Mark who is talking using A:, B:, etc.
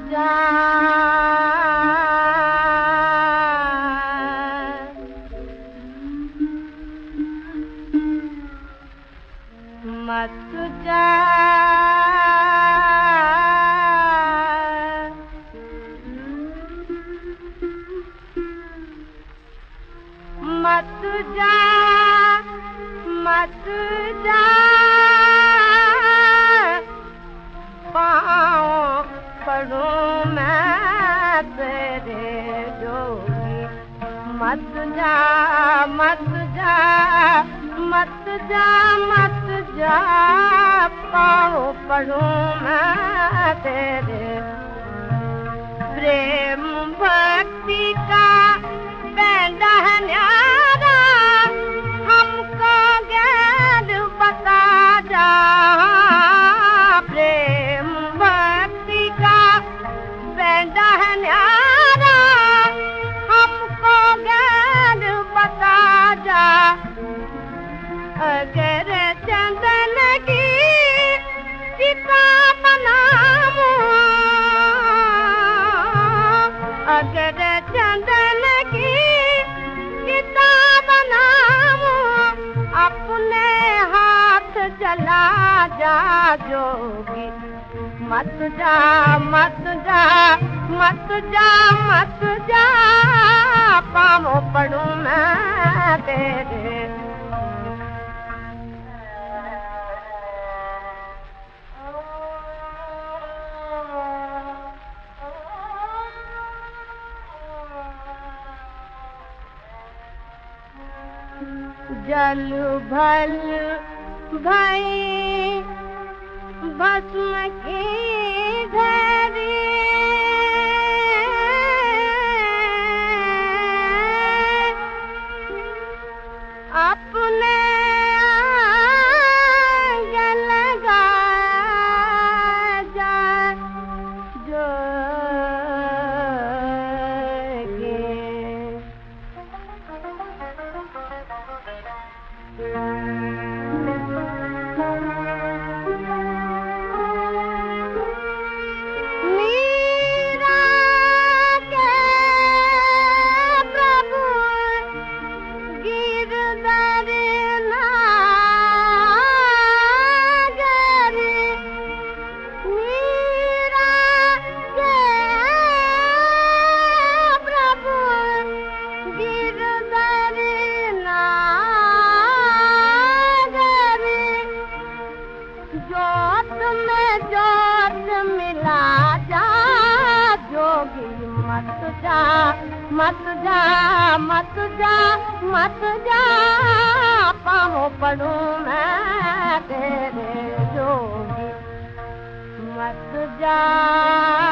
A: जा मत जा मत जा मत जा पाँव पढ़ूं मैं तेरे जोगी मत जा मत जा मत जा मत जा पाँव पढ़ूं मैं तेरे प्रेम भक्ति का पैंडा है न्यारा हमको गैर बता जा प्रेम भक्ति का पैंडा है न्यारा हमको गैर बता जा अगर चंदन की चिता बनाऊं अगर चंदन की चिता बनाऊं अपने हाथ जला जा जोगी मत जा मत जा मत जा मत जा पाँव पढ़ूं मैं तेरे जल भल भई भस्म की धरी अपने गल लगा जा मत जा मत जा मत जा मत जा पाँव पढ़ूं मैं तेरे जोगी मत जा